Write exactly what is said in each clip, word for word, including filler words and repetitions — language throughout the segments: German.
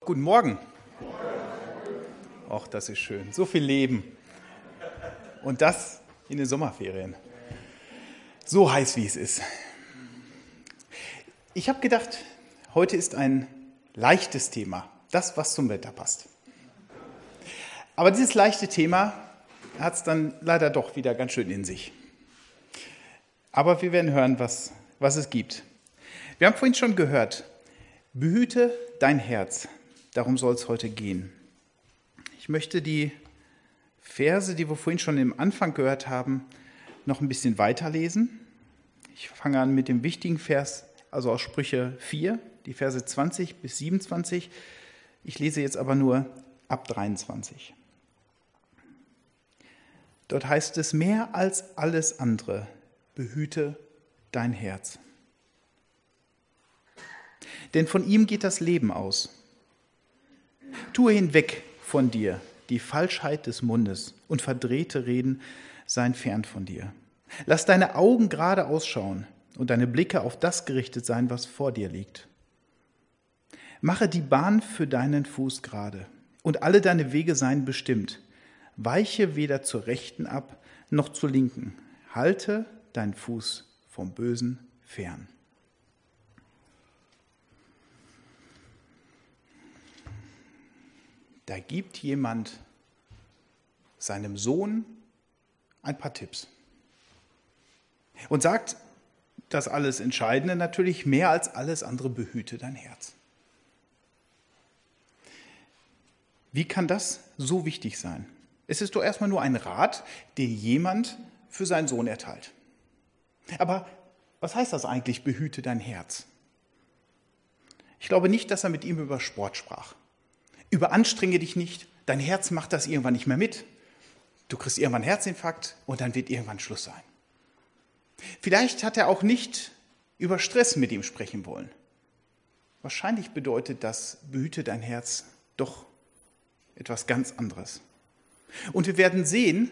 Guten Morgen. Och, das ist schön. So viel Leben. Und das in den Sommerferien. So heiß, wie es ist. Ich habe gedacht, heute ist ein leichtes Thema. Das, was zum Wetter passt. Aber dieses leichte Thema hat es dann leider doch wieder ganz schön in sich. Aber wir werden hören, was, was es gibt. Wir haben vorhin schon gehört, behüte dein Herz. Darum soll es heute gehen. Ich möchte die Verse, die wir vorhin schon im Anfang gehört haben, noch ein bisschen weiterlesen. Ich fange an mit dem wichtigen Vers, also aus Sprüche vier, die Verse zwanzig bis siebenundzwanzig. Ich lese jetzt aber nur ab dreiundzwanzig. Dort heißt es, mehr als alles andere, behüte dein Herz. Denn von ihm geht das Leben aus. Tue hinweg von dir die Falschheit des Mundes und verdrehte Reden seien fern von dir. Lass deine Augen gerade ausschauen und deine Blicke auf das gerichtet sein, was vor dir liegt. Mache die Bahn für deinen Fuß gerade und alle deine Wege seien bestimmt. Weiche weder zur Rechten ab noch zur Linken. Halte deinen Fuß vom Bösen fern. Da gibt jemand seinem Sohn ein paar Tipps und sagt, das alles Entscheidende natürlich, mehr als alles andere, behüte dein Herz. Wie kann das so wichtig sein? Es ist doch erstmal nur ein Rat, den jemand für seinen Sohn erteilt. Aber was heißt das eigentlich, behüte dein Herz? Ich glaube nicht, dass er mit ihm über Sport sprach. Überanstrenge dich nicht, dein Herz macht das irgendwann nicht mehr mit. Du kriegst irgendwann einen Herzinfarkt und dann wird irgendwann Schluss sein. Vielleicht hat er auch nicht über Stress mit ihm sprechen wollen. Wahrscheinlich bedeutet das, behüte dein Herz, doch etwas ganz anderes. Und wir werden sehen,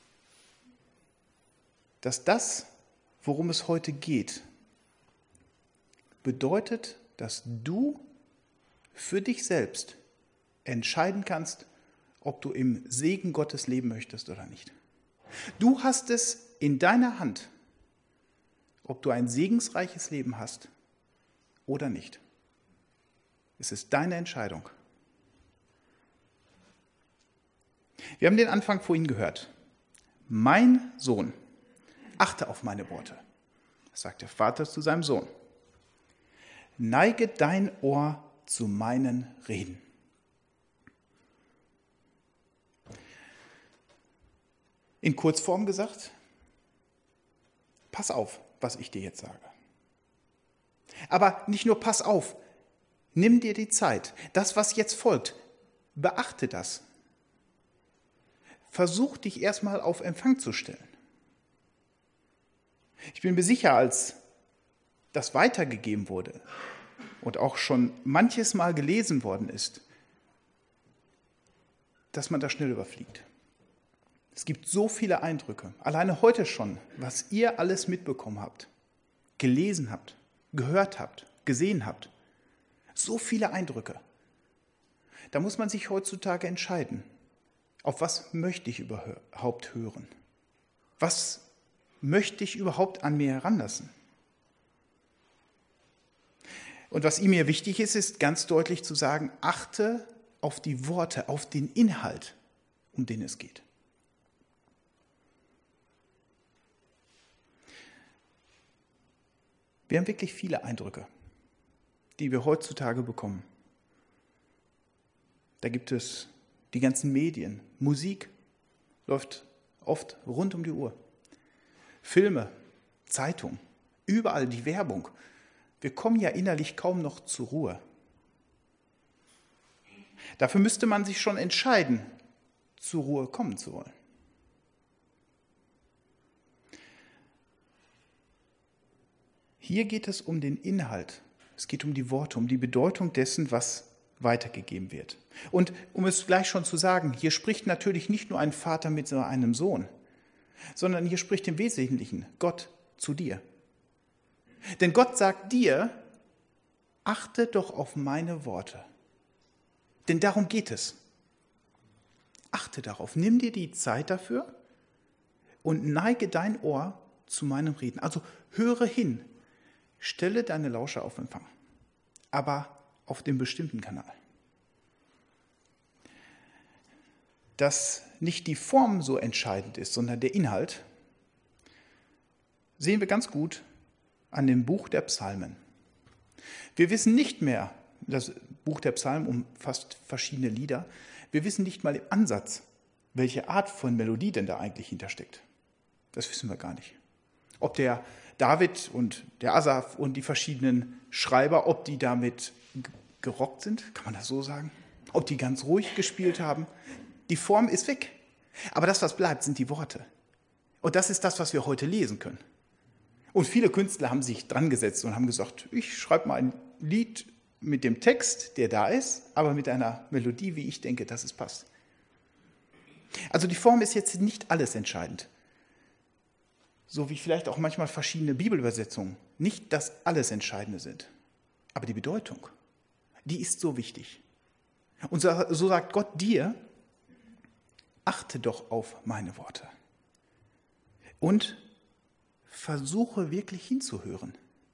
dass das, worum es heute geht, bedeutet, dass du für dich selbst entscheiden kannst, ob du im Segen Gottes leben möchtest oder nicht. Du hast es in deiner Hand, ob du ein segensreiches Leben hast oder nicht. Es ist deine Entscheidung. Wir haben den Anfang vorhin gehört. Mein Sohn, achte auf meine Worte, sagt der Vater zu seinem Sohn. Neige dein Ohr zu meinen Reden. In Kurzform gesagt, pass auf, was ich dir jetzt sage. Aber nicht nur pass auf, nimm dir die Zeit. Das, was jetzt folgt, beachte das. Versuch dich erstmal auf Empfang zu stellen. Ich bin mir sicher, als das weitergegeben wurde und auch schon manches Mal gelesen worden ist, dass man das schnell überfliegt. Es gibt so viele Eindrücke, alleine heute schon, was ihr alles mitbekommen habt, gelesen habt, gehört habt, gesehen habt. So viele Eindrücke. Da muss man sich heutzutage entscheiden, auf was möchte ich überhaupt hören? Was möchte ich überhaupt an mir heranlassen? Und was ihm mir wichtig ist, ist ganz deutlich zu sagen, achte auf die Worte, auf den Inhalt, um den es geht. Wir haben wirklich viele Eindrücke, die wir heutzutage bekommen. Da gibt es die ganzen Medien, Musik läuft oft rund um die Uhr. Filme, Zeitung, überall die Werbung. Wir kommen ja innerlich kaum noch zur Ruhe. Dafür müsste man sich schon entscheiden, zur Ruhe kommen zu wollen. Hier geht es um den Inhalt. Es geht um die Worte, um die Bedeutung dessen, was weitergegeben wird. Und um es gleich schon zu sagen, hier spricht natürlich nicht nur ein Vater mit einem Sohn, sondern hier spricht im Wesentlichen Gott zu dir. Denn Gott sagt dir, achte doch auf meine Worte. Denn darum geht es. Achte darauf, nimm dir die Zeit dafür und neige dein Ohr zu meinem Reden. Also höre hin, stelle deine Lauscher auf Empfang, aber auf dem bestimmten Kanal. Dass nicht die Form so entscheidend ist, sondern der Inhalt, sehen wir ganz gut an dem Buch der Psalmen. Wir wissen nicht mehr, das Buch der Psalmen umfasst verschiedene Lieder, wir wissen nicht mal im Ansatz, welche Art von Melodie denn da eigentlich hintersteckt. Das wissen wir gar nicht. Ob der David und der Asaf und die verschiedenen Schreiber, ob die damit gerockt sind, kann man das so sagen? Ob die ganz ruhig gespielt haben? Die Form ist weg. Aber das, was bleibt, sind die Worte. Und das ist das, was wir heute lesen können. Und viele Künstler haben sich dran gesetzt und haben gesagt, ich schreibe mal ein Lied mit dem Text, der da ist, aber mit einer Melodie, wie ich denke, dass es passt. Also die Form ist jetzt nicht alles entscheidend. So wie vielleicht auch manchmal verschiedene Bibelübersetzungen nicht das alles Entscheidende sind. Aber die Bedeutung, die ist so wichtig. Und so, so sagt Gott dir, achte doch auf meine Worte. Und versuche wirklich hinzuhören.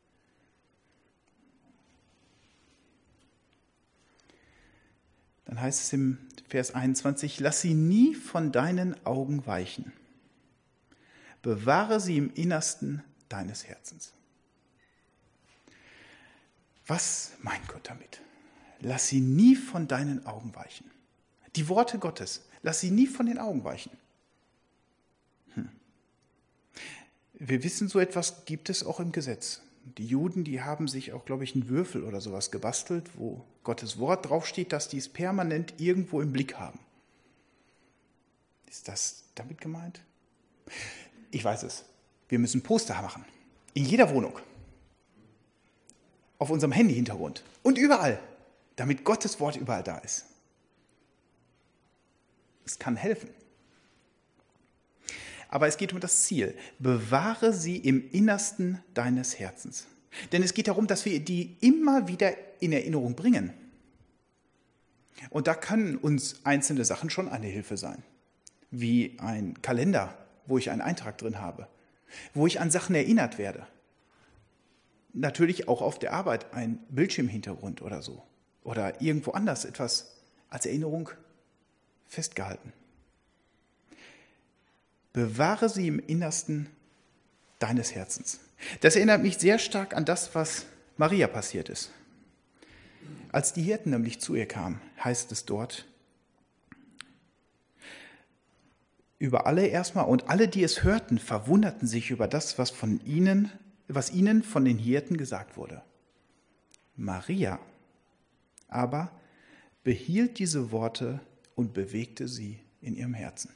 Dann heißt es im Vers einundzwanzig, lass sie nie von deinen Augen weichen. Bewahre sie im Innersten deines Herzens. Was meint Gott damit? Lass sie nie von deinen Augen weichen. Die Worte Gottes, lass sie nie von den Augen weichen. Hm. Wir wissen, so etwas gibt es auch im Gesetz. Die Juden, die haben sich auch, glaube ich, einen Würfel oder sowas gebastelt, wo Gottes Wort draufsteht, dass die es permanent irgendwo im Blick haben. Ist das damit gemeint? Ich weiß es. Wir müssen Poster machen. In jeder Wohnung. Auf unserem Handy-Hintergrund. Und überall. Damit Gottes Wort überall da ist. Es kann helfen. Aber es geht um das Ziel. Bewahre sie im Innersten deines Herzens. Denn es geht darum, dass wir die immer wieder in Erinnerung bringen. Und da können uns einzelne Sachen schon eine Hilfe sein. Wie ein Kalender, wo ich einen Eintrag drin habe. Wo ich an Sachen erinnert werde. Natürlich auch auf der Arbeit ein Bildschirmhintergrund oder so. Oder irgendwo anders etwas als Erinnerung festgehalten. Bewahre sie im Innersten deines Herzens. Das erinnert mich sehr stark an das, was Maria passiert ist. Als die Hirten nämlich zu ihr kamen, heißt es dort, über alle erstmal und alle, die es hörten, verwunderten sich über das, was von ihnen, was ihnen von den Hirten gesagt wurde. Maria aber behielt diese Worte und bewegte sie in ihrem Herzen.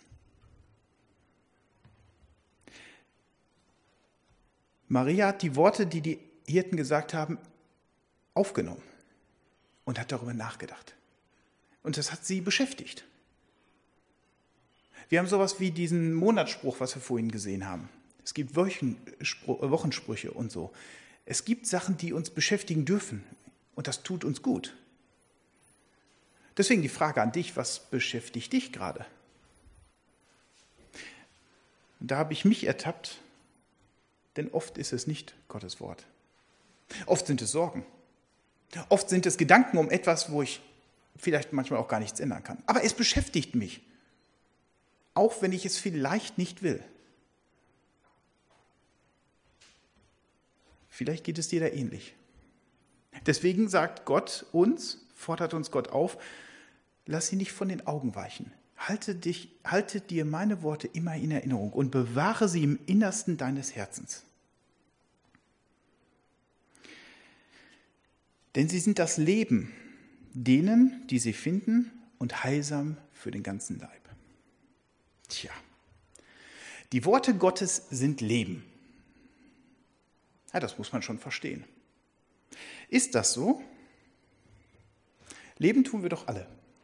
Maria hat die Worte, die die Hirten gesagt haben, aufgenommen und hat darüber nachgedacht. Und das hat sie beschäftigt. Wir haben sowas wie diesen Monatsspruch, was wir vorhin gesehen haben. Es gibt Wochensprüche und so. Es gibt Sachen, die uns beschäftigen dürfen und das tut uns gut. Deswegen die Frage an dich, was beschäftigt dich gerade? Da habe ich mich ertappt, denn oft ist es nicht Gottes Wort. Oft sind es Sorgen. Oft sind es Gedanken um etwas, wo ich vielleicht manchmal auch gar nichts ändern kann. Aber es beschäftigt mich, auch wenn ich es vielleicht nicht will. Vielleicht geht es dir da ähnlich. Deswegen sagt Gott uns, fordert uns Gott auf, lass sie nicht von den Augen weichen. Halte, dich, halte dir meine Worte immer in Erinnerung und bewahre sie im Innersten deines Herzens. Denn sie sind das Leben denen, die sie finden, und heilsam für den ganzen Leib. Tja, die Worte Gottes sind Leben. Ja, das muss man schon verstehen. Ist das so? Leben tun wir doch alle.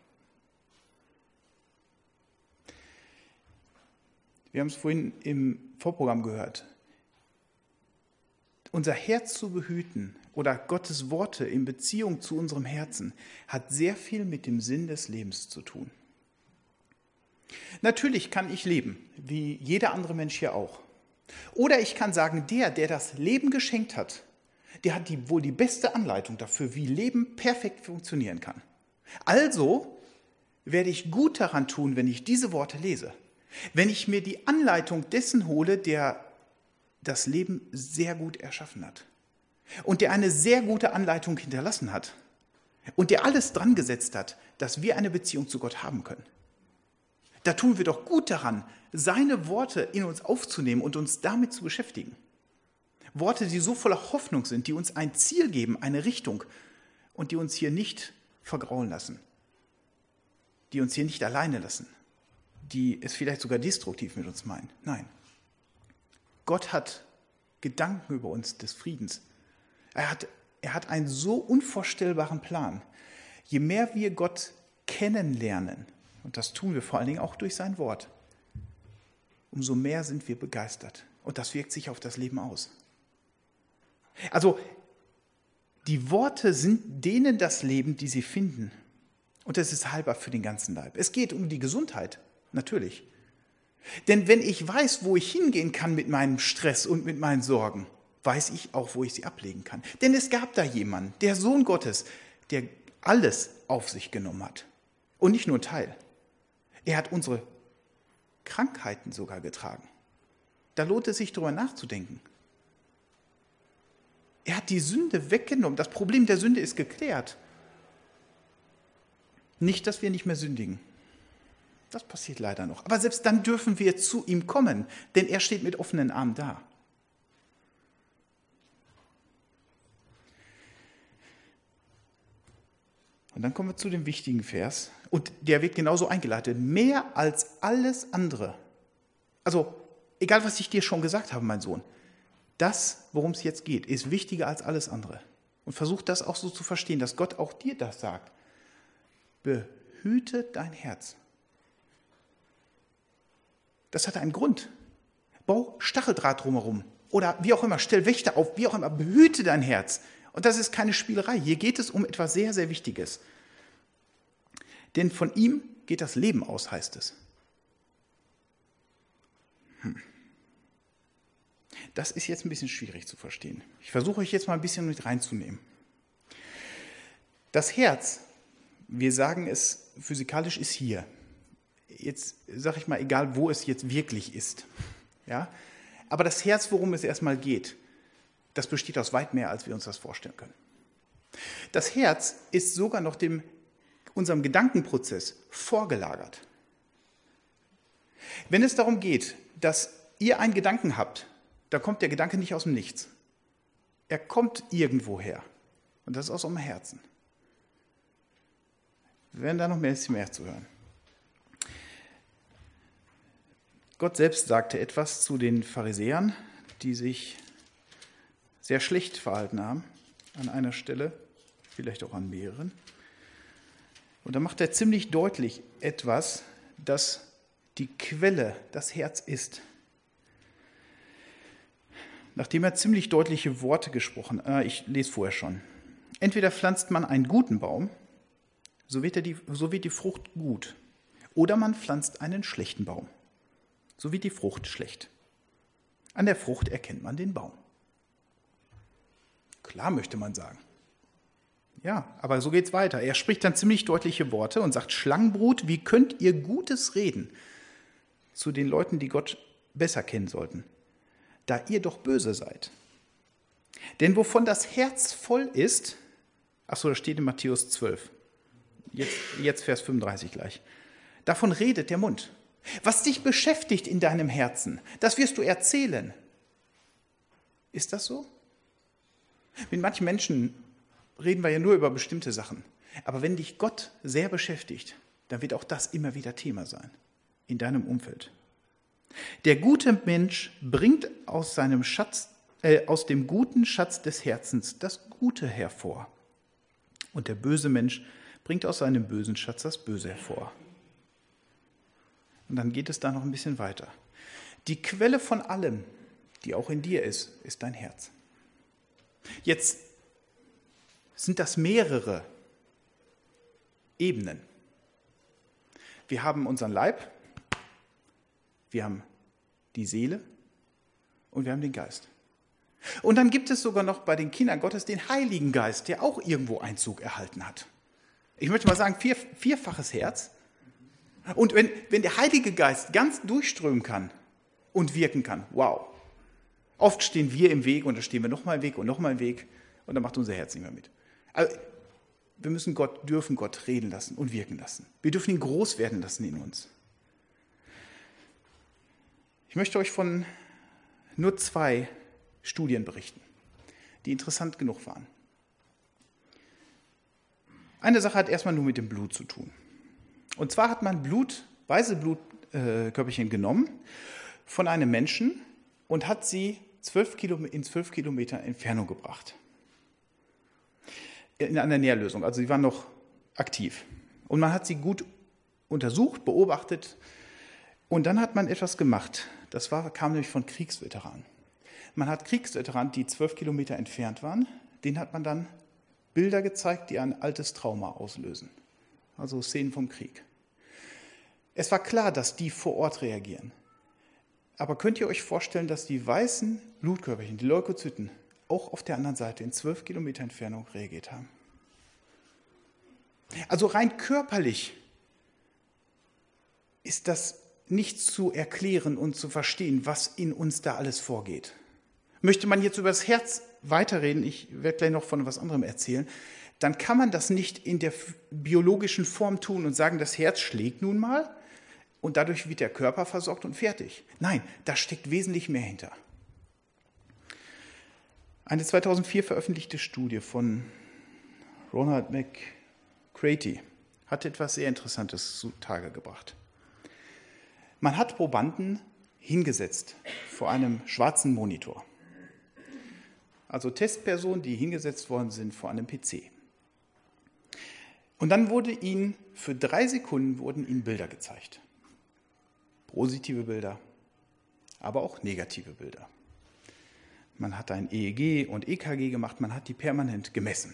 Wir haben es vorhin im Vorprogramm gehört. Unser Herz zu behüten oder Gottes Worte in Beziehung zu unserem Herzen hat sehr viel mit dem Sinn des Lebens zu tun. Natürlich kann ich leben, wie jeder andere Mensch hier auch. Oder ich kann sagen, der, der das Leben geschenkt hat, der hat die, wohl die beste Anleitung dafür, wie Leben perfekt funktionieren kann. Also werde ich gut daran tun, wenn ich diese Worte lese. Wenn ich mir die Anleitung dessen hole, der das Leben sehr gut erschaffen hat und der eine sehr gute Anleitung hinterlassen hat und der alles dran gesetzt hat, dass wir eine Beziehung zu Gott haben können. Da tun wir doch gut daran, seine Worte in uns aufzunehmen und uns damit zu beschäftigen. Worte, die so voller Hoffnung sind, die uns ein Ziel geben, eine Richtung und die uns hier nicht vergraulen lassen, die uns hier nicht alleine lassen, die es vielleicht sogar destruktiv mit uns meinen. Nein, Gott hat Gedanken über uns des Friedens. Er hat, er hat einen so unvorstellbaren Plan. Je mehr wir Gott kennenlernen, und das tun wir vor allen Dingen auch durch sein Wort, umso mehr sind wir begeistert. Und das wirkt sich auf das Leben aus. Also, die Worte sind denen das Leben, die sie finden. Und es ist heilbar für den ganzen Leib. Es geht um die Gesundheit, natürlich. Denn wenn ich weiß, wo ich hingehen kann mit meinem Stress und mit meinen Sorgen, weiß ich auch, wo ich sie ablegen kann. Denn es gab da jemanden, der Sohn Gottes, der alles auf sich genommen hat. Und nicht nur ein Teil. Er hat unsere Krankheiten sogar getragen. Da lohnt es sich, darüber nachzudenken. Er hat die Sünde weggenommen. Das Problem der Sünde ist geklärt. Nicht, dass wir nicht mehr sündigen. Das passiert leider noch. Aber selbst dann dürfen wir zu ihm kommen, denn er steht mit offenen Armen da. Und dann kommen wir zu dem wichtigen Vers. Und der wird genauso eingeleitet. Mehr als alles andere. Also, egal was ich dir schon gesagt habe, mein Sohn. Das, worum es jetzt geht, ist wichtiger als alles andere. Und versuch das auch so zu verstehen, dass Gott auch dir das sagt. Behüte dein Herz. Das hat einen Grund. Bau Stacheldraht drumherum. Oder wie auch immer, stell Wächter auf, wie auch immer, behüte dein Herz. Und das ist keine Spielerei. Hier geht es um etwas sehr, sehr Wichtiges. Denn von ihm geht das Leben aus, heißt es. Hm. Das ist jetzt ein bisschen schwierig zu verstehen. Ich versuche euch jetzt mal ein bisschen mit reinzunehmen. Das Herz, wir sagen es physikalisch, ist hier. Jetzt sage ich mal, egal wo es jetzt wirklich ist. Ja? Aber das Herz, worum es erstmal geht, das besteht aus weit mehr, als wir uns das vorstellen können. Das Herz ist sogar noch dem, unserem Gedankenprozess vorgelagert. Wenn es darum geht, dass ihr einen Gedanken habt, da kommt der Gedanke nicht aus dem Nichts. Er kommt irgendwoher. Und das ist aus eurem Herzen. Wir werden da noch ein bisschen mehr zu hören. Gott selbst sagte etwas zu den Pharisäern, die sich sehr schlecht verhalten haben, an einer Stelle, vielleicht auch an mehreren. Und da macht er ziemlich deutlich etwas, dass die Quelle das Herz ist. Nachdem er ziemlich deutliche Worte gesprochen hat, äh, ich lese vorher schon. Entweder pflanzt man einen guten Baum, so wird, er die, so wird die Frucht gut. Oder man pflanzt einen schlechten Baum, so wird die Frucht schlecht. An der Frucht erkennt man den Baum. Klar, möchte man sagen. Ja, aber so geht's weiter. Er spricht dann ziemlich deutliche Worte und sagt, Schlangenbrut, wie könnt ihr Gutes reden zu den Leuten, die Gott besser kennen sollten, da ihr doch böse seid. Denn wovon das Herz voll ist, ach so, das steht in Matthäus zwölf, jetzt, jetzt Vers fünfunddreißig gleich, davon redet der Mund. Was dich beschäftigt in deinem Herzen, das wirst du erzählen. Ist das so? Mit manchen Menschen reden wir ja nur über bestimmte Sachen. Aber wenn dich Gott sehr beschäftigt, dann wird auch das immer wieder Thema sein in deinem Umfeld. Der gute Mensch bringt aus seinem Schatz, äh, aus dem guten Schatz des Herzens das Gute hervor. Und der böse Mensch bringt aus seinem bösen Schatz das Böse hervor. Und dann geht es da noch ein bisschen weiter. Die Quelle von allem, die auch in dir ist, ist dein Herz. Jetzt sind das mehrere Ebenen. Wir haben unseren Leib, wir haben die Seele und wir haben den Geist. Und dann gibt es sogar noch bei den Kindern Gottes den Heiligen Geist, der auch irgendwo Einzug erhalten hat. Ich möchte mal sagen, vier, vierfaches Herz. Und wenn, wenn der Heilige Geist ganz durchströmen kann und wirken kann, wow. Oft stehen wir im Weg und dann stehen wir nochmal im Weg und nochmal im Weg und dann macht unser Herz nicht mehr mit. Also, wir müssen Gott, dürfen Gott reden lassen und wirken lassen. Wir dürfen ihn groß werden lassen in uns. Ich möchte euch von nur zwei Studien berichten, die interessant genug waren. Eine Sache hat erstmal nur mit dem Blut zu tun. Und zwar hat man Blut, weiße Blutkörperchen genommen von einem Menschen und hat sie zwölf Kilometer, in zwölf Kilometer Entfernung gebracht. In einer Nährlösung, also sie waren noch aktiv. Und man hat sie gut untersucht, beobachtet und dann hat man etwas gemacht. Das war, kam nämlich von Kriegsveteranen. Man hat Kriegsveteranen, die zwölf Kilometer entfernt waren, denen hat man dann Bilder gezeigt, die ein altes Trauma auslösen. Also Szenen vom Krieg. Es war klar, dass die vor Ort reagieren. Aber könnt ihr euch vorstellen, dass die weißen Blutkörperchen, die Leukozyten, auch auf der anderen Seite in zwölf Kilometer Entfernung reagiert haben? Also rein körperlich ist das nicht zu erklären und zu verstehen, was in uns da alles vorgeht. Möchte man jetzt über das Herz weiterreden, ich werde gleich noch von etwas anderem erzählen, dann kann man das nicht in der biologischen Form tun und sagen, das Herz schlägt nun mal und dadurch wird der Körper versorgt und fertig. Nein, da steckt wesentlich mehr hinter. Eine zweitausendvier veröffentlichte Studie von Ronald McCraty hat etwas sehr Interessantes zutage gebracht. Man hat Probanden hingesetzt vor einem schwarzen Monitor. Also Testpersonen, die hingesetzt worden sind vor einem P C. Und dann wurde ihnen, für drei Sekunden wurden ihnen Bilder gezeigt. Positive Bilder, aber auch negative Bilder. Man hat ein E E G und E K G gemacht, man hat die permanent gemessen.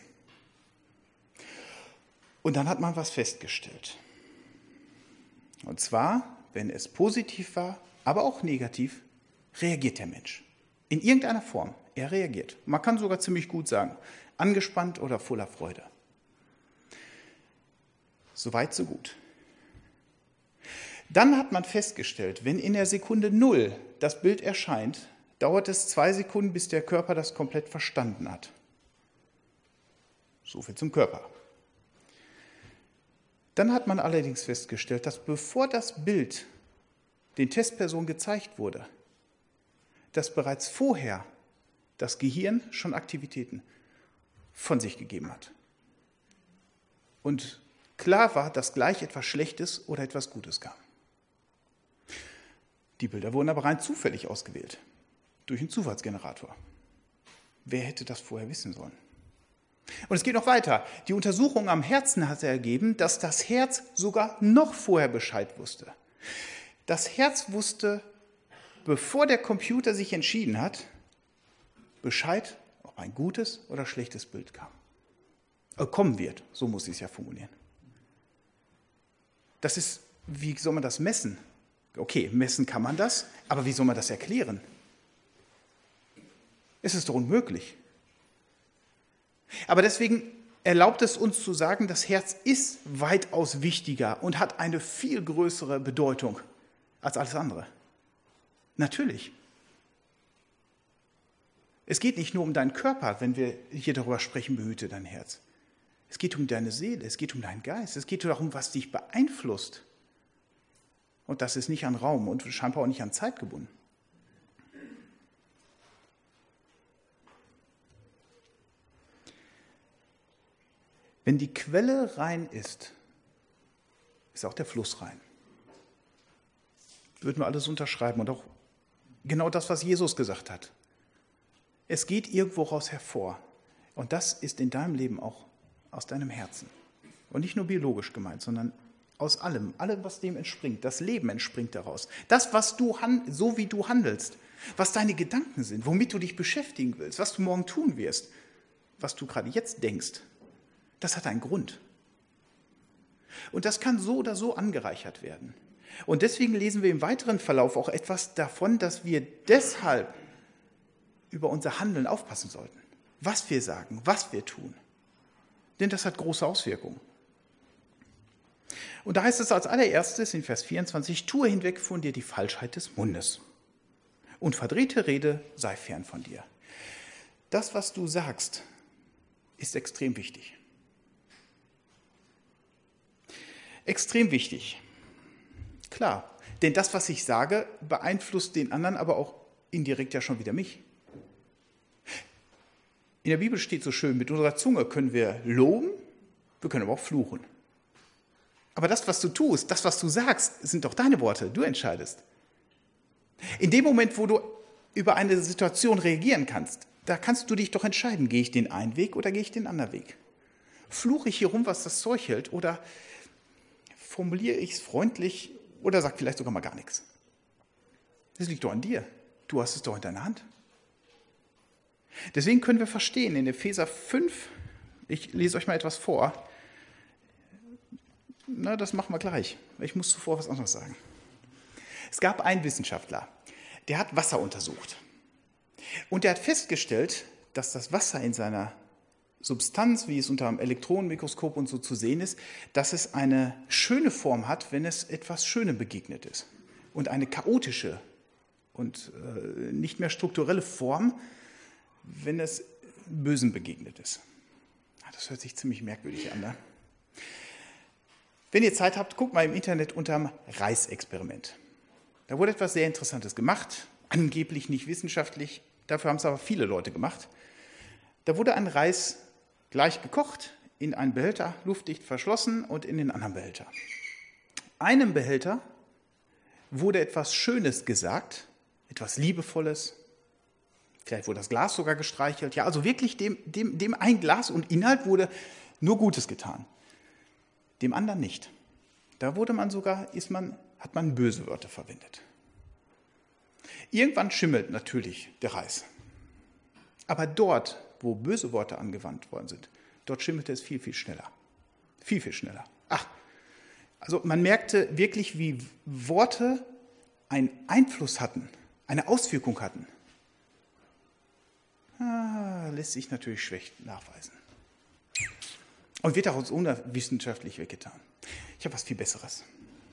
Und dann hat man was festgestellt. Und zwar, wenn es positiv war, aber auch negativ, reagiert der Mensch. In irgendeiner Form. Er reagiert. Man kann sogar ziemlich gut sagen, angespannt oder voller Freude. Soweit, so gut. Dann hat man festgestellt, wenn in der Sekunde Null das Bild erscheint, dauert es zwei Sekunden, bis der Körper das komplett verstanden hat. So viel zum Körper. Dann hat man allerdings festgestellt, dass bevor das Bild den Testpersonen gezeigt wurde, dass bereits vorher das Gehirn schon Aktivitäten von sich gegeben hat. Und klar war, dass gleich etwas Schlechtes oder etwas Gutes kam. Die Bilder wurden aber rein zufällig ausgewählt, durch einen Zufallsgenerator. Wer hätte das vorher wissen sollen? Und es geht noch weiter. Die Untersuchung am Herzen hat ergeben, dass das Herz sogar noch vorher Bescheid wusste. Das Herz wusste, bevor der Computer sich entschieden hat, Bescheid, ob ein gutes oder schlechtes Bild kam. Äh, kommen wird, so muss ich es ja formulieren. Das ist, wie soll man das messen? Okay, messen kann man das, aber wie soll man das erklären? Es ist doch unmöglich. Aber deswegen erlaubt es uns zu sagen, das Herz ist weitaus wichtiger und hat eine viel größere Bedeutung als alles andere. Natürlich. Es geht nicht nur um deinen Körper, wenn wir hier darüber sprechen, behüte dein Herz. Es geht um deine Seele, es geht um deinen Geist, es geht darum, was dich beeinflusst. Und das ist nicht an Raum und scheinbar auch nicht an Zeit gebunden. Wenn die Quelle rein ist, ist auch der Fluss rein. Würden wir alles unterschreiben und auch genau das, was Jesus gesagt hat. Es geht irgendwo raus hervor. Und das ist in deinem Leben auch aus deinem Herzen. Und nicht nur biologisch gemeint, sondern aus allem. Allem, was dem entspringt. Das Leben entspringt daraus. Das, was du, so wie du handelst, was deine Gedanken sind, womit du dich beschäftigen willst, was du morgen tun wirst, was du gerade jetzt denkst, Das hat einen Grund. Und das kann so oder so angereichert werden. Und deswegen lesen wir im weiteren Verlauf auch etwas davon, dass wir deshalb über unser Handeln aufpassen sollten. Was wir sagen, was wir tun. Denn das hat große Auswirkungen. Und da heißt es als allererstes in Vers vierundzwanzig, tue hinweg von dir die Falschheit des Mundes. Und verdrehte Rede sei fern von dir. Das, was du sagst, ist extrem wichtig. Extrem wichtig. Klar, denn das, was ich sage, beeinflusst den anderen, aber auch indirekt ja schon wieder mich. In der Bibel steht so schön, mit unserer Zunge können wir loben, wir können aber auch fluchen. Aber das, was du tust, das, was du sagst, sind doch deine Worte, du entscheidest. In dem Moment, wo du über eine Situation reagieren kannst, da kannst du dich doch entscheiden, gehe ich den einen Weg oder gehe ich den anderen Weg? Fluche ich hier rum, was das Zeug hält, oder formuliere ich es freundlich oder sage vielleicht sogar mal gar nichts? Das liegt doch an dir. Du hast es doch in deiner Hand. Deswegen können wir verstehen, in Epheser fünf, ich lese euch mal etwas vor, na, das machen wir gleich. Ich muss zuvor was anderes sagen. Es gab einen Wissenschaftler, der hat Wasser untersucht. Und der hat festgestellt, dass das Wasser in seiner Substanz, wie es unter einem Elektronenmikroskop und so zu sehen ist, dass es eine schöne Form hat, wenn es etwas Schönem begegnet ist. Und eine chaotische und äh, nicht mehr strukturelle Form, wenn es Bösen begegnet ist. Das hört sich ziemlich merkwürdig an, ne? Wenn ihr Zeit habt, guckt mal im Internet unterm Reis-Experiment. Da wurde etwas sehr Interessantes gemacht, angeblich nicht wissenschaftlich, dafür haben es aber viele Leute gemacht. Da wurde ein Reis gleich gekocht, in einen Behälter luftdicht verschlossen und in den anderen Behälter. Einem Behälter wurde etwas Schönes gesagt, etwas Liebevolles, vielleicht wurde das Glas sogar gestreichelt, ja, also wirklich dem, dem, dem ein Glas und Inhalt wurde nur Gutes getan. Dem anderen nicht. Da wurde man sogar, ist man, hat man böse Wörter verwendet. Irgendwann schimmelt natürlich der Reis. Aber dort, wo böse Worte angewandt worden sind, dort schimmelte es viel, viel schneller. Viel, viel schneller. Ach, also man merkte wirklich, wie Worte einen Einfluss hatten, eine Auswirkung hatten. Ah, lässt sich natürlich schlecht nachweisen. Und wird auch uns unwissenschaftlich weggetan. Ich habe was viel Besseres.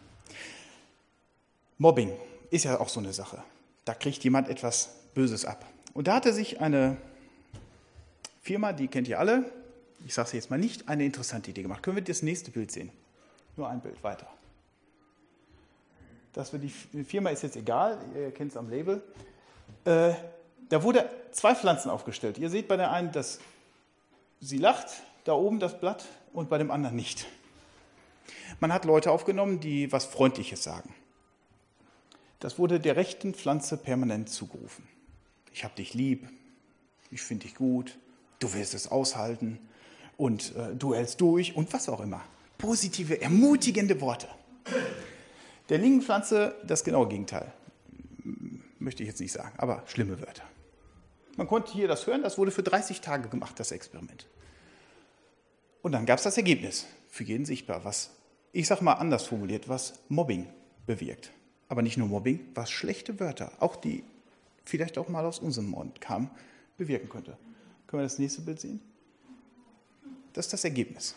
Mobbing ist ja auch so eine Sache. Da kriegt jemand etwas Böses ab. Und da hatte sich eine Firma, die kennt ihr alle, ich sage es jetzt mal nicht, eine interessante Idee gemacht. Können wir das nächste Bild sehen? Nur ein Bild weiter. Das für die Firma ist jetzt egal, ihr kennt es am Label. Äh, da wurde zwei Pflanzen aufgestellt. Ihr seht bei der einen, dass sie lacht, da oben das Blatt, und bei dem anderen nicht. Man hat Leute aufgenommen, die was Freundliches sagen. Das wurde der rechten Pflanze permanent zugerufen. Ich hab dich lieb, ich finde dich gut, du wirst es aushalten und äh, du hältst durch und was auch immer. Positive, ermutigende Worte. Der linken Pflanze das genaue Gegenteil. Möchte ich jetzt nicht sagen, aber schlimme Wörter. Man konnte hier das hören, das wurde für dreißig Tage gemacht, das Experiment. Und dann gab es das Ergebnis, für jeden sichtbar, was, ich sage mal anders formuliert, was Mobbing bewirkt. Aber nicht nur Mobbing, was schlechte Wörter, auch die vielleicht auch mal aus unserem Mund kamen, bewirken könnte. Können wir das nächste Bild sehen? Das ist das Ergebnis.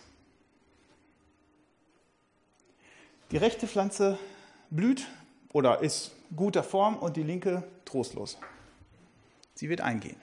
Die rechte Pflanze blüht oder ist guter Form und die linke trostlos. Sie wird eingehen.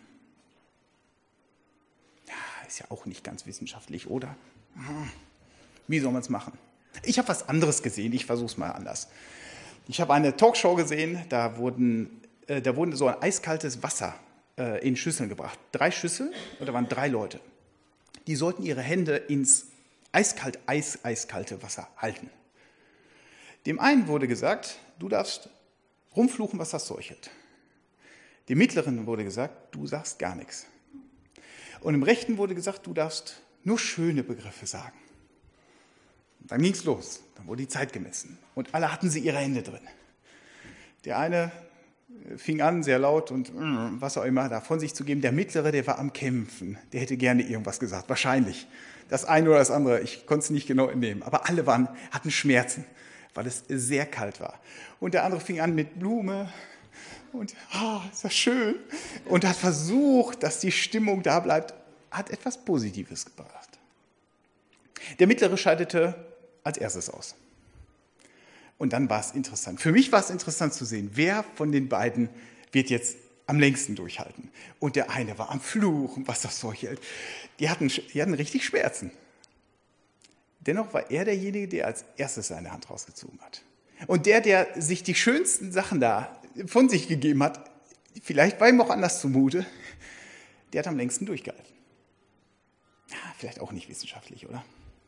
Ist ja auch nicht ganz wissenschaftlich, oder? Wie soll man es machen? Ich habe was anderes gesehen, ich versuche es mal anders. Ich habe eine Talkshow gesehen, da wurden, äh, da wurden so ein eiskaltes Wasser äh, in Schüsseln gebracht. Drei Schüsseln, und da waren drei Leute. Die sollten ihre Hände ins eiskalt, eis, eiskalte Wasser halten. Dem einen wurde gesagt, du darfst rumfluchen, was das Zeug hält. Dem mittleren wurde gesagt, du sagst gar nichts. Und im Rechten wurde gesagt, du darfst nur schöne Begriffe sagen. Dann ging es los, dann wurde die Zeit gemessen und alle hatten sie ihre Hände drin. Der eine fing an, sehr laut und mm, was auch immer da von sich zu geben. Der Mittlere, der war am Kämpfen. Der hätte gerne irgendwas gesagt, wahrscheinlich. Das eine oder das andere, ich konnte es nicht genau entnehmen. Aber alle waren, hatten Schmerzen, weil es sehr kalt war. Und der andere fing an mit Blume und, ah, ist das schön. Und hat versucht, dass die Stimmung da bleibt, hat etwas Positives gebracht. Der Mittlere scheidete als erstes aus. Und dann war es interessant. Für mich war es interessant zu sehen, wer von den beiden wird jetzt am längsten durchhalten. Und der eine war am Fluchen, was das so hält. Die hatten, die hatten richtig Schmerzen. Dennoch war er derjenige, der als erstes seine Hand rausgezogen hat. Und der, der sich die schönsten Sachen da von sich gegeben hat, vielleicht war ihm auch anders zumute, der hat am längsten durchgehalten. Vielleicht auch nicht wissenschaftlich, oder?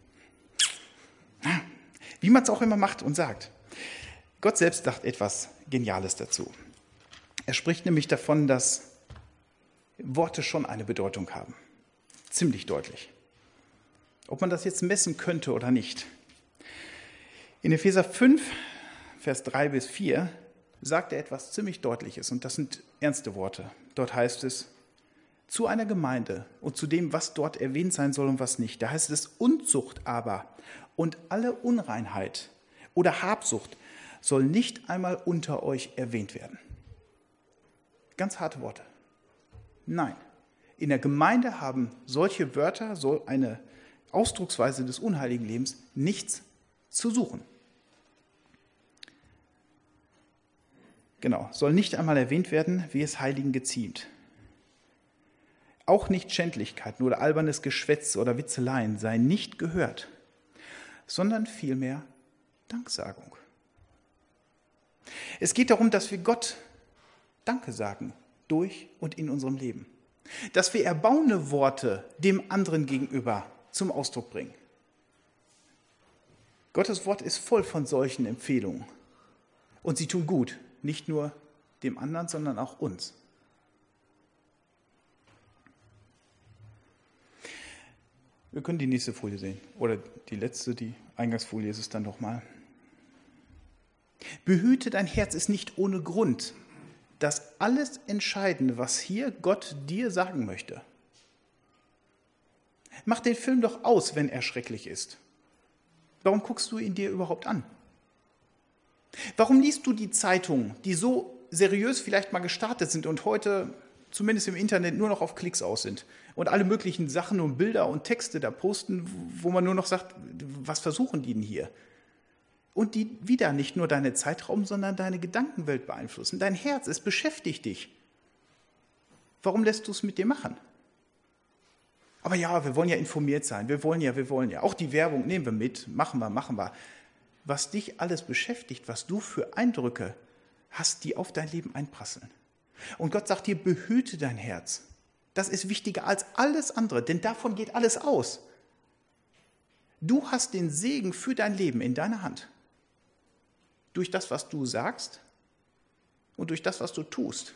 Wie man es auch immer macht und sagt. Gott selbst sagt etwas Geniales dazu. Er spricht nämlich davon, dass Worte schon eine Bedeutung haben. Ziemlich deutlich. Ob man das jetzt messen könnte oder nicht. In Epheser fünf, Vers drei bis vier, sagt er etwas ziemlich Deutliches. Und das sind ernste Worte. Dort heißt es, zu einer Gemeinde und zu dem, was dort erwähnt sein soll und was nicht. Da heißt es, Unzucht aber und alle Unreinheit oder Habsucht soll nicht einmal unter euch erwähnt werden. Ganz harte Worte. Nein, in der Gemeinde haben solche Wörter, so eine Ausdrucksweise des unheiligen Lebens, nichts zu suchen. Genau, soll nicht einmal erwähnt werden, wie es Heiligen geziemt. Auch nicht Schändlichkeiten oder albernes Geschwätz oder Witzeleien sei nicht gehört, sondern vielmehr Danksagung. Es geht darum, dass wir Gott Danke sagen, durch und in unserem Leben. Dass wir erbauende Worte dem anderen gegenüber zum Ausdruck bringen. Gottes Wort ist voll von solchen Empfehlungen. Und sie tun gut, nicht nur dem anderen, sondern auch uns. Wir können die nächste Folie sehen. Oder die letzte, die Eingangsfolie ist es dann nochmal. Behüte dein Herz ist nicht ohne Grund das alles Entscheidende, was hier Gott dir sagen möchte. Mach den Film doch aus, wenn er schrecklich ist. Warum guckst du ihn dir überhaupt an? Warum liest du die Zeitungen, die so seriös vielleicht mal gestartet sind und heute zumindest im Internet nur noch auf Klicks aus sind und alle möglichen Sachen und Bilder und Texte da posten, wo man nur noch sagt, was versuchen die denn hier? Und die wieder nicht nur deine Zeitraum, sondern deine Gedankenwelt beeinflussen. Dein Herz, es beschäftigt dich. Warum lässt du es mit dir machen? Aber ja, wir wollen ja informiert sein, wir wollen ja, wir wollen ja. Auch die Werbung nehmen wir mit, machen wir, machen wir. Was dich alles beschäftigt, was du für Eindrücke hast, die auf dein Leben einprasseln. Und Gott sagt dir, behüte dein Herz. Das ist wichtiger als alles andere, denn davon geht alles aus. Du hast den Segen für dein Leben in deiner Hand. Durch das, was du sagst und durch das, was du tust.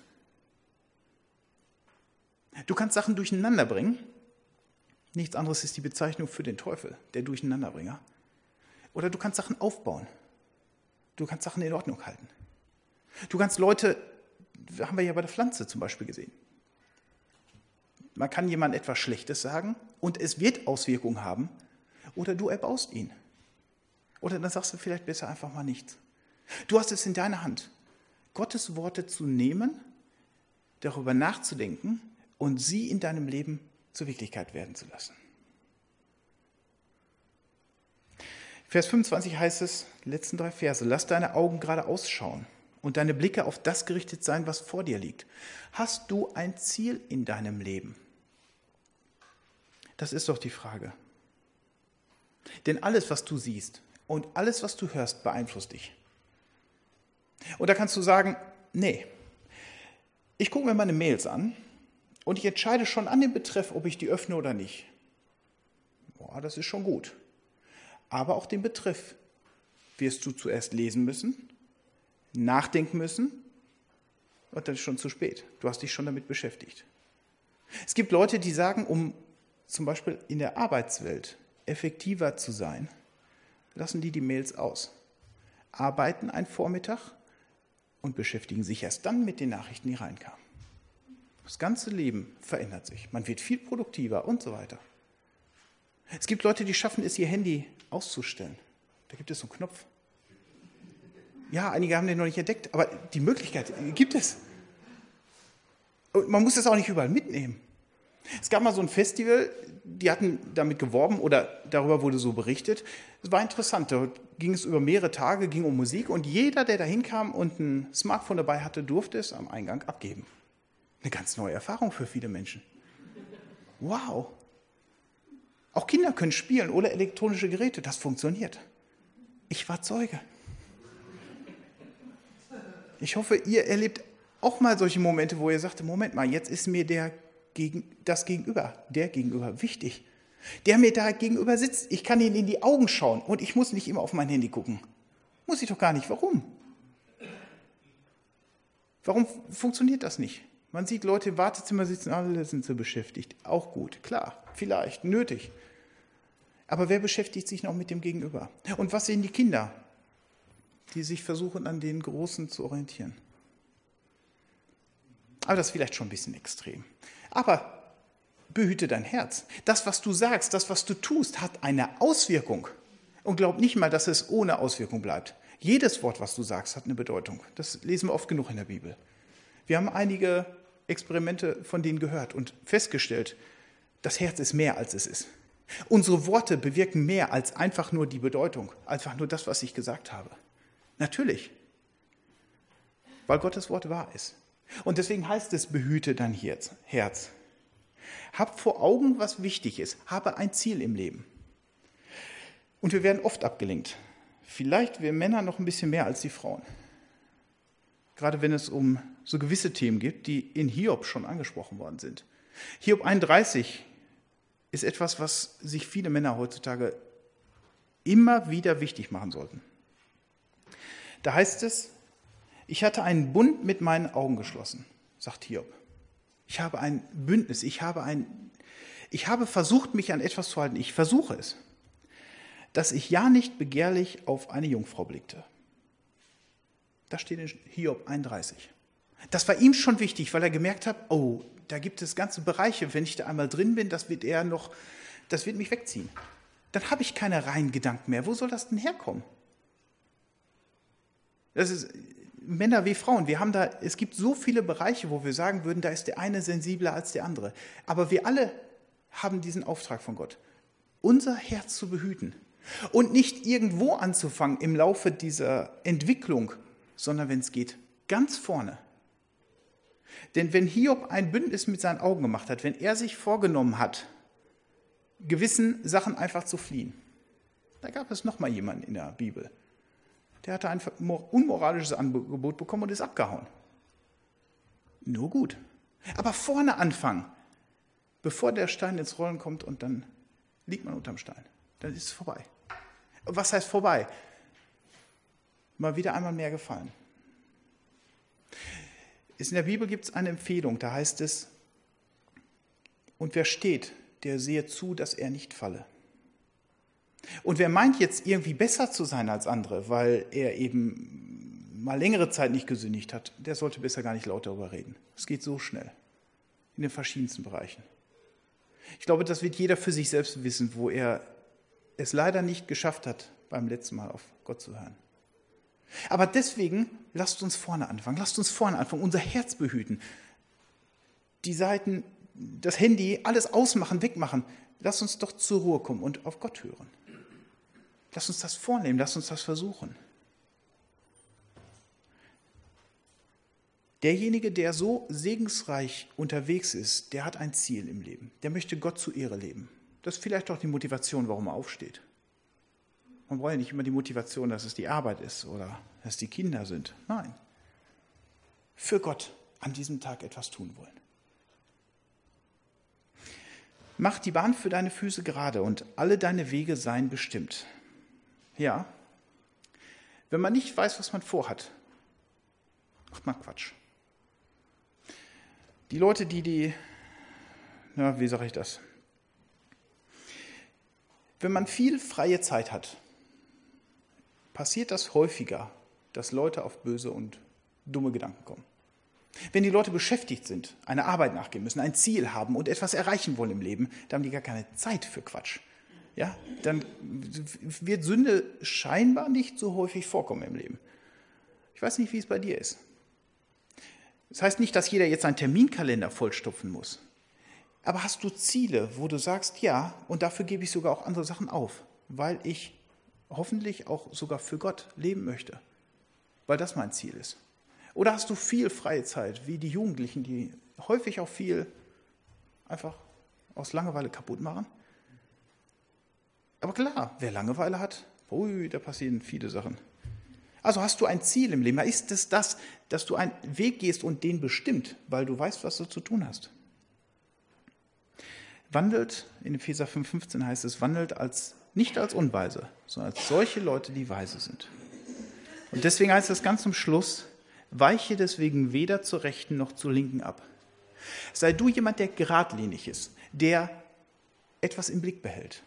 Du kannst Sachen durcheinander bringen. Nichts anderes ist die Bezeichnung für den Teufel, der Durcheinanderbringer. Oder du kannst Sachen aufbauen. Du kannst Sachen in Ordnung halten. Du kannst Leute, haben wir ja bei der Pflanze zum Beispiel gesehen. Man kann jemandem etwas Schlechtes sagen und es wird Auswirkungen haben. Oder du erbaust ihn. Oder dann sagst du vielleicht besser einfach mal nichts. Du hast es in deiner Hand, Gottes Worte zu nehmen, darüber nachzudenken und sie in deinem Leben zur Wirklichkeit werden zu lassen. Vers fünfundzwanzig heißt es, die letzten drei Verse, lass deine Augen gerade ausschauen und deine Blicke auf das gerichtet sein, was vor dir liegt. Hast du ein Ziel in deinem Leben? Das ist doch die Frage. Denn alles, was du siehst und alles, was du hörst, beeinflusst dich. Und da kannst du sagen, nee, ich gucke mir meine Mails an und ich entscheide schon an dem Betreff, ob ich die öffne oder nicht. Boah, das ist schon gut. Aber auch den Betreff wirst du zuerst lesen müssen, nachdenken müssen und dann ist schon zu spät. Du hast dich schon damit beschäftigt. Es gibt Leute, die sagen, um zum Beispiel in der Arbeitswelt effektiver zu sein, lassen die die Mails aus. Arbeiten einen Vormittag und beschäftigen sich erst dann mit den Nachrichten, die reinkamen. Das ganze Leben verändert sich. Man wird viel produktiver und so weiter. Es gibt Leute, die schaffen es, ihr Handy auszustellen. Da gibt es so einen Knopf. Ja, einige haben den noch nicht entdeckt, aber die Möglichkeit gibt es. Und man muss das auch nicht überall mitnehmen. Es gab mal so ein Festival, die hatten damit geworben oder darüber wurde so berichtet. Es war interessant, da ging es über mehrere Tage, ging um Musik und jeder, der da hinkam und ein Smartphone dabei hatte, durfte es am Eingang abgeben. Eine ganz neue Erfahrung für viele Menschen. Wow. Auch Kinder können spielen oder elektronische Geräte, das funktioniert. Ich war Zeuge. Ich hoffe, ihr erlebt auch mal solche Momente, wo ihr sagt, Moment mal, jetzt ist mir der gegen, das Gegenüber, der Gegenüber wichtig. Der mir da gegenüber sitzt, ich kann ihm in die Augen schauen und ich muss nicht immer auf mein Handy gucken. Muss ich doch gar nicht. Warum? Warum funktioniert das nicht? Man sieht Leute im Wartezimmer sitzen, alle sind so beschäftigt. Auch gut, klar, vielleicht, nötig. Aber wer beschäftigt sich noch mit dem Gegenüber? Und was sehen die Kinder, die sich versuchen, an den Großen zu orientieren? Aber das ist vielleicht schon ein bisschen extrem. Aber behüte dein Herz. Das, was du sagst, das, was du tust, hat eine Auswirkung. Und glaub nicht mal, dass es ohne Auswirkung bleibt. Jedes Wort, was du sagst, hat eine Bedeutung. Das lesen wir oft genug in der Bibel. Wir haben einige Experimente von denen gehört und festgestellt, das Herz ist mehr, als es ist. Unsere Worte bewirken mehr als einfach nur die Bedeutung, einfach nur das, was ich gesagt habe. Natürlich, weil Gottes Wort wahr ist. Und deswegen heißt es, behüte dein Herz. Hab vor Augen, was wichtig ist. Habe ein Ziel im Leben. Und wir werden oft abgelenkt. Vielleicht wir Männer noch ein bisschen mehr als die Frauen. Gerade wenn es um so gewisse Themen geht, die in Hiob schon angesprochen worden sind. Hiob einunddreißig ist etwas, was sich viele Männer heutzutage immer wieder wichtig machen sollten. Da heißt es, ich hatte einen Bund mit meinen Augen geschlossen, sagt Hiob. Ich habe ein Bündnis, ich habe, ein, ich habe versucht, mich an etwas zu halten. Ich versuche es, dass ich ja nicht begehrlich auf eine Jungfrau blickte. Das steht in Hiob einunddreißig. Das war ihm schon wichtig, weil er gemerkt hat, oh, da gibt es ganze Bereiche, wenn ich da einmal drin bin, das wird er noch, das wird mich wegziehen. Dann habe ich keine reinen Gedanken mehr. Wo soll das denn herkommen? Das ist Männer wie Frauen. Wir haben da, es gibt so viele Bereiche, wo wir sagen würden, da ist der eine sensibler als der andere. Aber wir alle haben diesen Auftrag von Gott, unser Herz zu behüten und nicht irgendwo anzufangen im Laufe dieser Entwicklung, sondern wenn es geht, ganz vorne. Denn wenn Hiob ein Bündnis mit seinen Augen gemacht hat, wenn er sich vorgenommen hat, gewissen Sachen einfach zu fliehen, da gab es noch mal jemanden in der Bibel, der hatte ein unmoralisches Angebot bekommen und ist abgehauen. Nur gut. Aber vorne anfangen, bevor der Stein ins Rollen kommt und dann liegt man unterm Stein. Dann ist es vorbei. Was heißt vorbei? Mal wieder einmal mehr gefallen. In der Bibel gibt es eine Empfehlung, da heißt es, und wer steht, der sehe zu, dass er nicht falle. Und wer meint jetzt irgendwie besser zu sein als andere, weil er eben mal längere Zeit nicht gesündigt hat, der sollte besser gar nicht laut darüber reden. Es geht so schnell, in den verschiedensten Bereichen. Ich glaube, das wird jeder für sich selbst wissen, wo er es leider nicht geschafft hat, beim letzten Mal auf Gott zu hören. Aber deswegen lasst uns vorne anfangen, lasst uns vorne anfangen, unser Herz behüten. Die Seiten, das Handy, alles ausmachen, wegmachen. Lasst uns doch zur Ruhe kommen und auf Gott hören. Lasst uns das vornehmen, lasst uns das versuchen. Derjenige, der so segensreich unterwegs ist, der hat ein Ziel im Leben. Der möchte Gott zu Ehre leben. Das ist vielleicht auch die Motivation, warum er aufsteht. Man braucht ja nicht immer die Motivation, dass es die Arbeit ist oder dass es die Kinder sind. Nein. Für Gott an diesem Tag etwas tun wollen. Mach die Bahn für deine Füße gerade und alle deine Wege seien bestimmt. Ja, wenn man nicht weiß, was man vorhat, macht man Quatsch. Die Leute, die die, na, wie sage ich das? Wenn man viel freie Zeit hat, passiert das häufiger, dass Leute auf böse und dumme Gedanken kommen. Wenn die Leute beschäftigt sind, einer Arbeit nachgehen müssen, ein Ziel haben und etwas erreichen wollen im Leben, dann haben die gar keine Zeit für Quatsch. Ja, dann wird Sünde scheinbar nicht so häufig vorkommen im Leben. Ich weiß nicht, wie es bei dir ist. Das heißt nicht, dass jeder jetzt einen Terminkalender vollstopfen muss. Aber hast du Ziele, wo du sagst, ja, und dafür gebe ich sogar auch andere Sachen auf, weil ich hoffentlich auch sogar für Gott leben möchte, weil das mein Ziel ist. Oder hast du viel freie Zeit, wie die Jugendlichen, die häufig auch viel einfach aus Langeweile kaputt machen? Aber klar, wer Langeweile hat, ui, da passieren viele Sachen. Also hast du ein Ziel im Leben. Ist es das, dass du einen Weg gehst und den bestimmt, weil du weißt, was du zu tun hast? Wandelt, in Epheser fünf fünfzehn heißt es, wandelt als, nicht als Unweise, sondern als solche Leute, die weise sind. Und deswegen heißt es ganz zum Schluss, weiche deswegen weder zur Rechten noch zur Linken ab. Sei du jemand, der geradlinig ist, der etwas im Blick behält.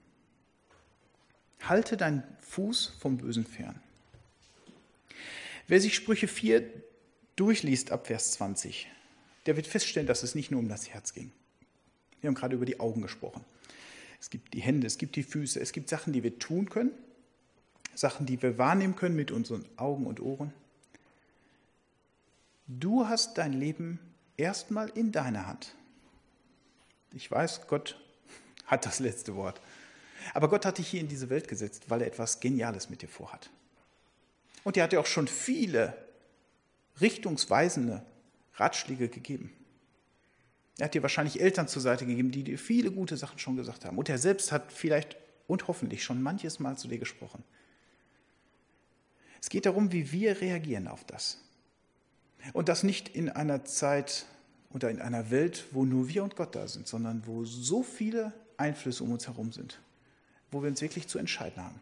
Halte deinen Fuß vom Bösen fern. Wer sich Sprüche vier durchliest ab Vers zwanzig, der wird feststellen, dass es nicht nur um das Herz ging. Wir haben gerade über die Augen gesprochen. Es gibt die Hände, es gibt die Füße, es gibt Sachen, die wir tun können, Sachen, die wir wahrnehmen können mit unseren Augen und Ohren. Du hast dein Leben erstmal in deiner Hand. Ich weiß, Gott hat das letzte Wort. Aber Gott hat dich hier in diese Welt gesetzt, weil er etwas Geniales mit dir vorhat. Und er hat dir auch schon viele richtungsweisende Ratschläge gegeben. Er hat dir wahrscheinlich Eltern zur Seite gegeben, die dir viele gute Sachen schon gesagt haben. Und er selbst hat vielleicht und hoffentlich schon manches Mal zu dir gesprochen. Es geht darum, wie wir reagieren auf das. Und das nicht in einer Zeit oder in einer Welt, wo nur wir und Gott da sind, sondern wo so viele Einflüsse um uns herum sind, wo wir uns wirklich zu entscheiden haben.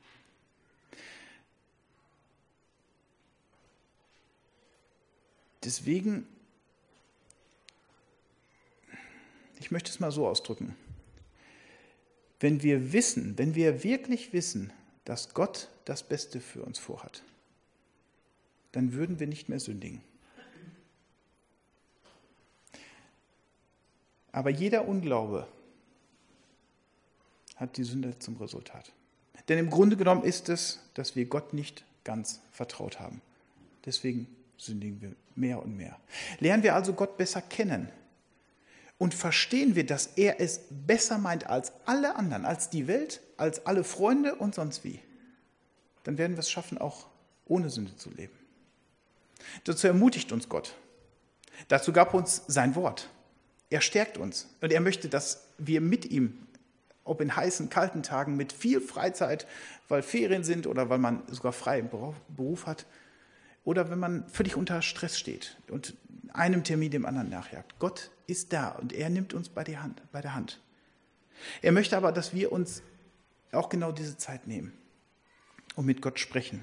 Deswegen, ich möchte es mal so ausdrücken, wenn wir wissen, wenn wir wirklich wissen, dass Gott das Beste für uns vorhat, dann würden wir nicht mehr sündigen. Aber jeder Unglaube hat die Sünde zum Resultat. Denn im Grunde genommen ist es, dass wir Gott nicht ganz vertraut haben. Deswegen sündigen wir mehr und mehr. Lernen wir also Gott besser kennen und verstehen wir, dass er es besser meint als alle anderen, als die Welt, als alle Freunde und sonst wie, dann werden wir es schaffen, auch ohne Sünde zu leben. Dazu ermutigt uns Gott. Dazu gab uns sein Wort. Er stärkt uns und er möchte, dass wir mit ihm, ob in heißen, kalten Tagen, mit viel Freizeit, weil Ferien sind oder weil man sogar frei im Beruf hat, oder wenn man völlig unter Stress steht und einem Termin dem anderen nachjagt. Gott ist da und er nimmt uns bei der Hand, bei der Hand. Er möchte aber, dass wir uns auch genau diese Zeit nehmen und mit Gott sprechen.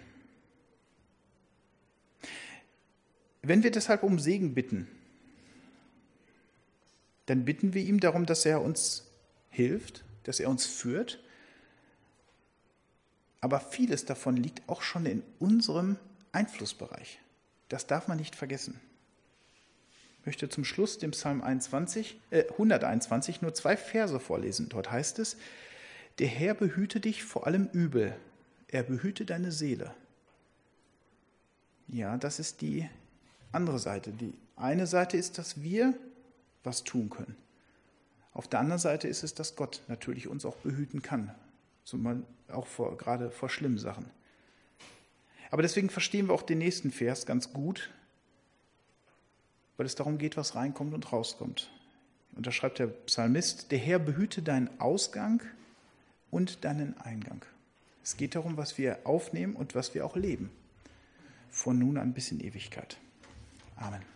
Wenn wir deshalb um Segen bitten, dann bitten wir ihm darum, dass er uns hilft, dass er uns führt. Aber vieles davon liegt auch schon in unserem Einflussbereich. Das darf man nicht vergessen. Ich möchte zum Schluss dem Psalm einundzwanzig, äh, hunderteinundzwanzig nur zwei Verse vorlesen. Dort heißt es, der Herr behüte dich vor allem Übel, er behüte deine Seele. Ja, das ist die andere Seite. Die eine Seite ist, dass wir was tun können. Auf der anderen Seite ist es, dass Gott natürlich uns auch behüten kann, zumal auch vor, gerade vor schlimmen Sachen. Aber deswegen verstehen wir auch den nächsten Vers ganz gut, weil es darum geht, was reinkommt und rauskommt. Und da schreibt der Psalmist, der Herr behüte deinen Ausgang und deinen Eingang. Es geht darum, was wir aufnehmen und was wir auch leben, von nun an bis in Ewigkeit. Amen.